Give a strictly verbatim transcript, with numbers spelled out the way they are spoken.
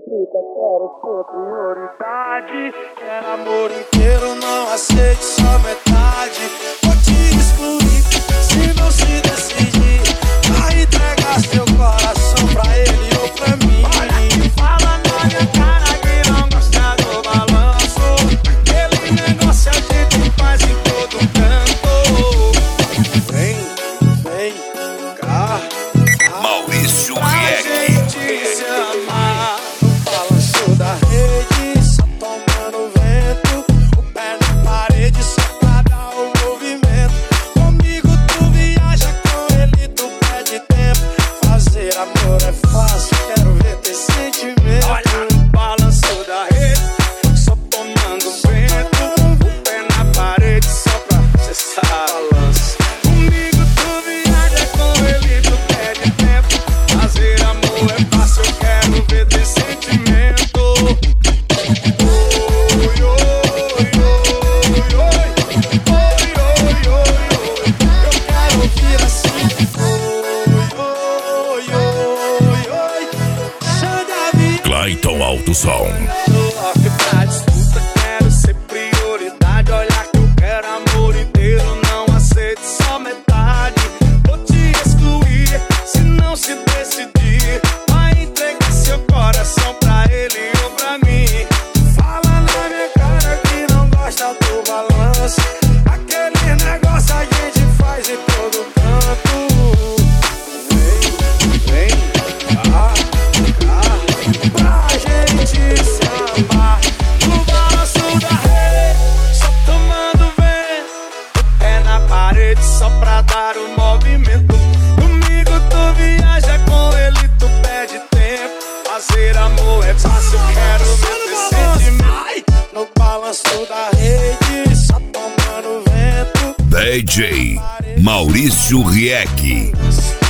fica, quero ser prioridade. Quero amor inteiro, não aceito só metade. Vou te excluir, se não se decidir, vai entregar seu coração pra ele ou pra mim. Olha que fala na minha cara que não gosta do balanço. Aquele negócio a gente faz em todo canto. Vem, vem cá, Maurício pra Riek. gente se amar. No balanço da rede, só tomando vento. O pé na parede só pra dar o movimento. Comigo tu viaja, com ele tu perde tempo. Fazer amor é fácil, quero ver ter sentimento. Olha no balanço da rede, só tomando vento. O pé na parede só pra cessar balanço. Comigo tu viaja, com ele tu perde tempo. Fazer amor é fácil, eu quero ver ter sentimento. Oi, oi, oi, oi, oi, oi, oi, oi. Eu quero ouvir assim. Oi, oi, oi, oi. Xande Clayton Alto Som. Coloque pra disputa, quero ser prioridade. Olha que eu quero amor inteiro, não aceito só metade. Vou te excluir, se não se decidir, vai entregar seu coração pra ele ou pra mim. Fala na minha cara que não gosta do balanço. Aquele negócio a gente faz em todo canto. Vem, vem cá, cá, pra gente se amar. No balanço da rede, só tomando vento. O pé na parede só pra dar o movimento. Comigo tu viaja, com ele tu perde tempo. Fazer amor é fácil, quero ver ter sentimento. No balanço da rede, só tomando vento. D J Maurício Riek.